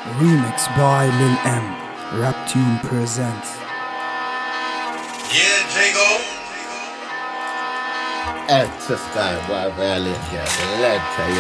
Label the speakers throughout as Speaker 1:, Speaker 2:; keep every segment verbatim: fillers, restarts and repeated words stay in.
Speaker 1: Remix by Lil M. Rap Tune presents.
Speaker 2: Yeah, Jago.
Speaker 3: ارتسقای با ولی کرده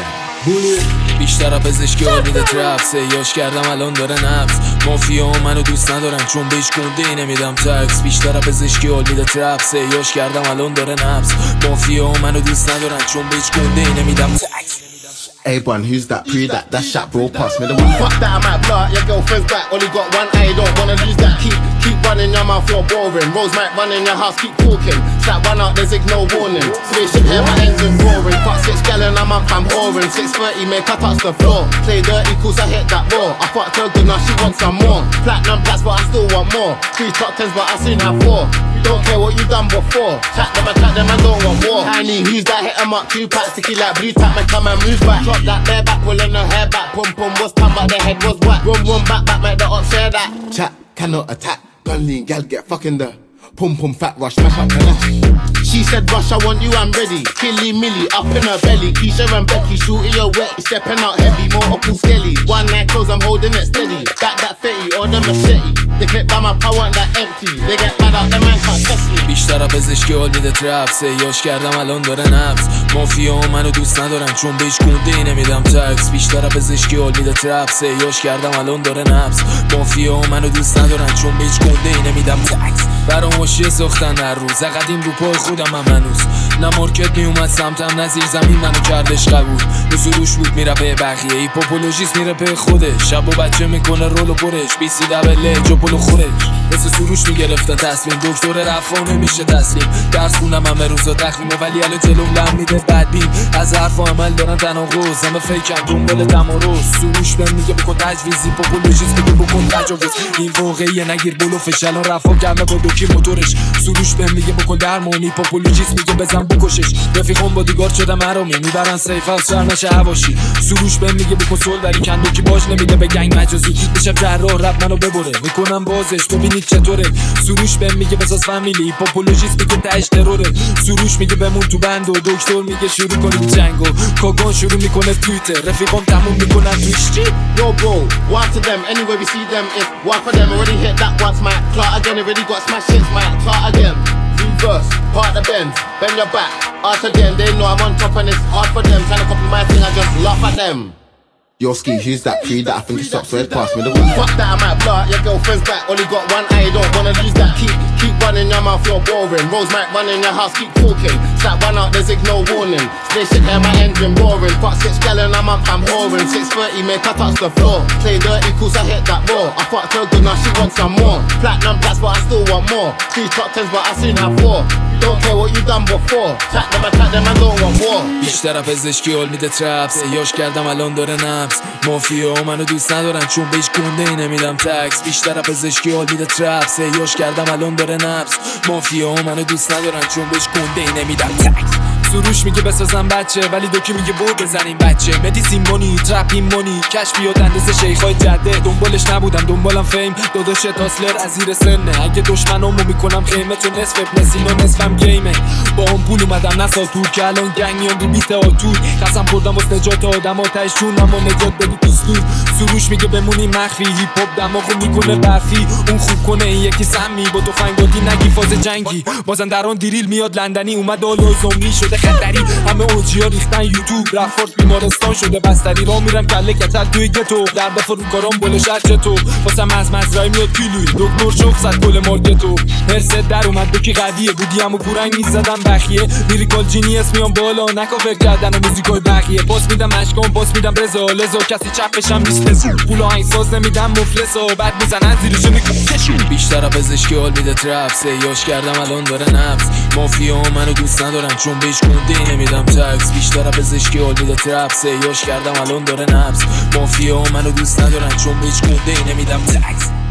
Speaker 4: بیشتر پزشکی ها میده ترپ سیاش کردم الان داره نفس مافیا ها منو دوست ندارن چون بهش گنده نمیدم تکس بیشتر پزشکی ها میده ترپ سیاش کردم الان داره نفس مافیا ها منو دوست ندارن چون بهش گنده نمیدم تکس.
Speaker 3: Hey bun, who's that pre that? That shot bro pass me the one. Fuck that, I might blow out your girlfriend's back. Only got one eye, don't wanna lose that. Keep, keep running your mouth, you're boring. Rose might run in your house, keep talking. Slap one out, there's no warning. Spaceship here, my engine roaring. Fuck six gallon, I'm up, I'm whoring. six thirty, make her touch the floor. Play dirty, cause I hit that raw. I fucked her good, now she wants some more. Platinum plaques, but I still want more. Three top tens, but I seen her four. Don't care what you done before. Chat them, I chat them, I don't want war. Tiny, who's that? Hit em up, two packs, sticky like blue tap, man, come and move back. Drop that bare back, pulling her hair back. Pum pum was time, but the head was whack. Run run back back, make the ops share that. Chat cannot attack. Gun lean, gal get fucking the pum pum fat rush, smash up the lash. She said, Rush, I want you, I'm ready. Killy Millie, up in her belly. Keisha and Becky, shooting your wet. Stepping out heavy, more up skelly. One night close, I'm holding it steady. Back that fetty or the machete. They clip by my power and that empty. They get mad out, the man can't test me.
Speaker 4: بیشتر پزشکی حال میده ترپ سیاش کردم الان داره نفس مافیا ها منو دوست ندارن چون بهش گنده نمیدم تکس بیشتر پزشکی حال میده ترپ سیاش کردم الان داره نفس مافیا ها منو دوست ندارن چون بهش گنده نمیدم تکس برام وشی ساختن هر روز قدیم رو پای خودم هم هنوز نه مارکت میومد سمتم نه زیر زمین منو کردش قبول نزولوش بود میره به بقیه ای پاپولوژیست میره به خودش شب و بچه میکنه رول و برش بی سی دبله جوپولو خورش مثل سروش میگرفتن تصمیم دکتر رفا نمیشه تسلیم درس خونم همه روزا تخمیمه ولی الان جلوم لم میده بدبین از حرف و عمل دارن تناقض همه فیکن دنبال تمارز سروش بهم میگه بکن تجویزی پاپولوژیست میگه بکن تجاوز این واقعیه نگیر بلو فشلان رفا گرمه با دوکی موتورش سروش بهم میگه بکن درمانی پاپولوژیست میگه بزن بکشش رفیقم با دیگار شدم حرامی میبرن سیف از شهر نشه هواشی سروش بهم میگه بکن سول ولی کندوکی باش نمیده به گنگ مجازی بشه جراح رب منو ببره میکنم بازش ببینید چطوره سروش بهم میگه بساز فامیلی پاپولوژیست میگه تاش تروره سروش میگه بمون تو بند و دکتر میگه شروع کنیم جنگو کاگان شروع میکنه توییتر رفیقم تموم میکنن تویش چی
Speaker 3: Yo bro, one to them, anywhere we see them. If one for them already hit that once, might clot again, already got smashed hits, might clot again. Reverse, part the bends, bend your back, ask again. They know I'm on top and it's hard for them. Trying to copy my thing, I just laugh at them. Yo ski, who's that pre that I think it stops right past me the one. Fuck that, I might blow out your girlfriend's back. Only got one eye, don't wanna lose that. Keep, keep running your mouth, you're boring. Rose might run in your house, keep talking. Slap one out, there's no warning. Spaceship here, my engine roaring. Fuck six gallon, I'm up, I'm whoring. six thirty, make her touch the floor. Play dirty, cause I hit that raw. I fucked her good, now she wants some more. Platinum plaques, but I still want more. Three top tens, but I seen her four. Don't care what you done before. Chat them, I chat them, I don't want war.
Speaker 4: بیشتر پزشکی حال میده ترپ سیاش کردم الان داره نفس مافیا ها منو دوست ندارن چون بهش گنده نمیدم تکس بیشتر پزشکی حال میده ترپ سیاش کردم الان داره نفس مافیا ها منو دوست ندارن چون بهش گنده نمیدم تکس سروش میگه بسازم بچه ولی دوکی میگه بود بزنیم بچه مدیسین مونی ترپین مونی کشفیات اندازه شیخای جده دنبالش نبودم دنبالم فیم داداش تاسلر از زیر سنه اگه دشمنامو میکنم خیمه تو نصف ابنسین و نصفم گیمه با اون پول اومدم نسا تو که الان گنگ میان رو بیت آتور قسم خوردم واسه نجات آدم آتش چونم و نجات بدی دوستور سروش میگه بمونی مخفی هیپ هاپ دماغو میکنه برفی اون خوب کنه این یکی سمی با تو فنگ دادی نگی فاز جنگی بازن درون دیریل میاد لندنی اومد آلا زمری شده خطری همه اوجیا ریختن یوتیوب رفورت بیمارستان شده بستری را میرم کله کتل توی گتو در دفعه رو کارام بله شرچ تو واسم از مزرعه میاد پیلوی دکتر شوق زد کل مارکتو هرست در اومد دوکی قویه بودی همو پورنگ میزدم بخیه لیریکال جینیس میام بالا نکافر کردن و موزیکای بقیه پاس میدم اشکام پاس میدم رضا لزا کسی چپشم نیست پول آهنگساز نمیدم مفلسا بعد میزنن زیرشو میکشون بیشتر پزشکی حال میده ترپ سیاش کردم الان داره نفس مافیا ها منو دوست ندارن چون بهش گنده نمیدم تکس بیشتر پزشکی حال میده ترپ سیاش کردم الان داره نفس مافیا ها منو دوست ندارن چون بهش گنده نمیدم تکس